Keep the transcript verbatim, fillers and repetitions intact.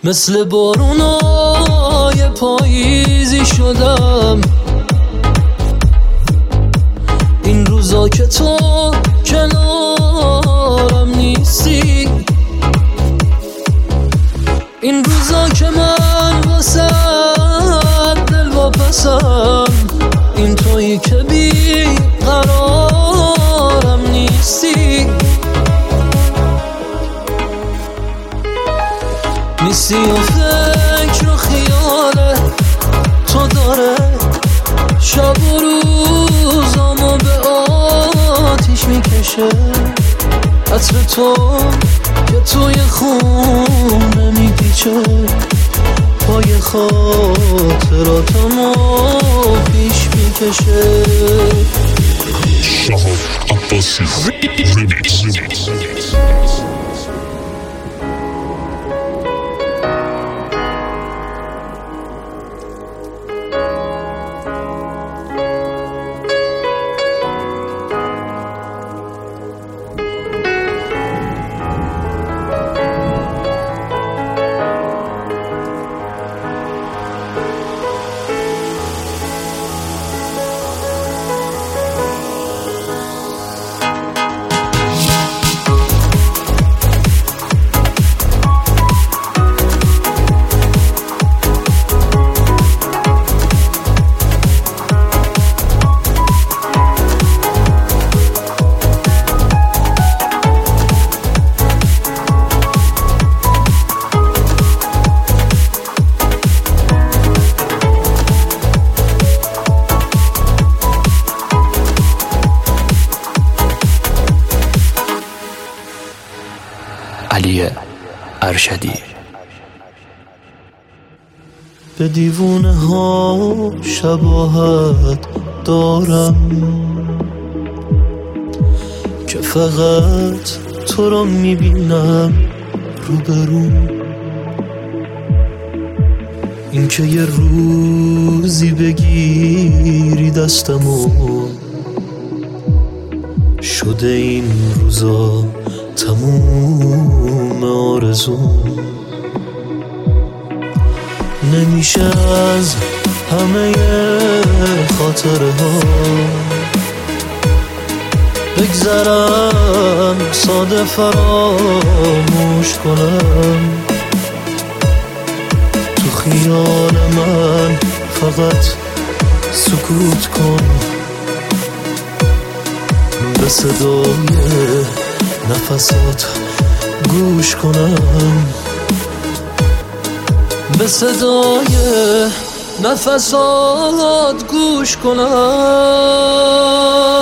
مثل بارونای پاییزی شدم این روزا که تو کنارم نیستی، این روزا که من واسه دل واپسم، این تویی که بی قرارم نیستی، نیستی و فکر و خیال تو داره شب و روزامو به آتیش میکشه، عطر تو که توی خونه میپیچه، پای خاطراتمو پیش میکشه. شهاب عباسی ریمیکس. علی ارشدی. به دیوونه ها شباهت دارم که فقط تو رو میبینم روبرو، این که یه روزی بگیری دستمو، شده این روزا تموم آرزو، نمیشه از همه خاطره ها بگذرم، ساده فراموش کنم، تو خیال من فقط سکوت کن، به صدای نفسات گوش کنم، به صدای نفسات گوش کنم.